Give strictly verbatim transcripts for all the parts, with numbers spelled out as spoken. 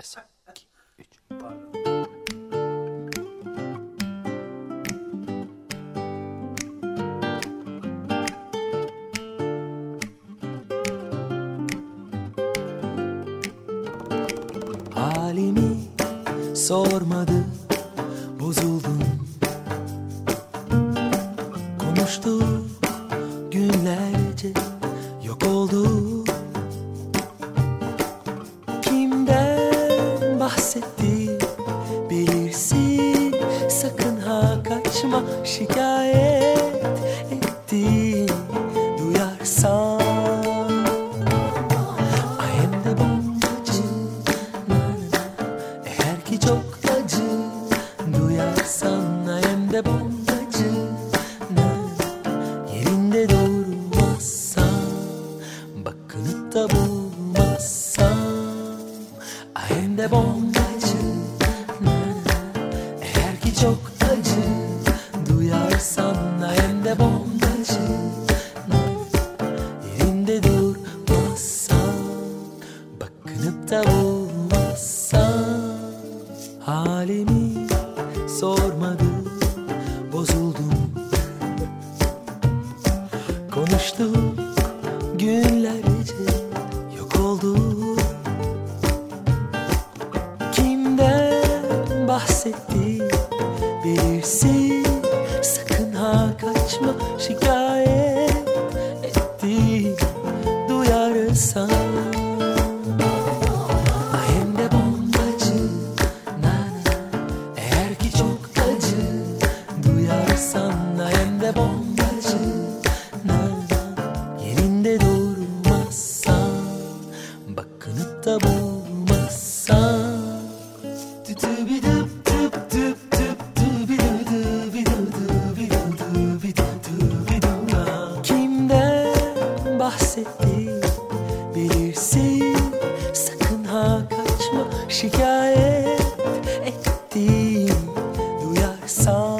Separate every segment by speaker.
Speaker 1: Sen iki, üç. Pardon.
Speaker 2: Halimi sormadı, bozuldum. Konuştu günlerce, yok oldu. Kimden bahsetti bilirsin, sakın ha kaçma, şikayet etti duyarsan. I am the bombacı, eğer ki çok acı duyarsan. I am the bombacı, yerinde durmazsan, bakınıp da bulmazsan. I am the bombacı, eğer ki çok acı duyarsan. I am the bombacı, yerinde durmazsan, bakınıp da bulmazsan. Halimi sormadı, bozuldum. Konuştuk günlerce, yok oldu. Kimden bahsetti bilirsin, sakın ha kaçma, şikayet etti duyarsan. I am the bombacı, nana, eğer ki çok acı duyarsan. I am the bombacı, nana, yerinde durmazsan, bakınıp da bulmazsan. Kimden bahsetti bilirsin, sakın ha kaçma, şikayet etti duyarsan.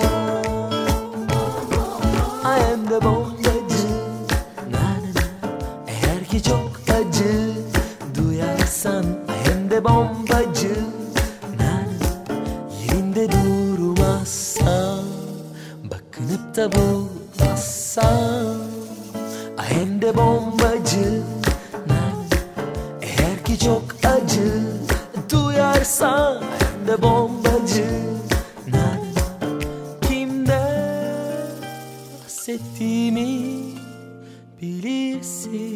Speaker 2: I am the bombacı, na na na, eğer ki çok acı duyarsan. I am the bombacı, na na, yerinde durmazsan, bakınıp da bulmazsan. I am the bombacı, na na, eğer ki çok acı duyarsan. I am the bombacı, na na, kimden bahsettiğimi bilirsin.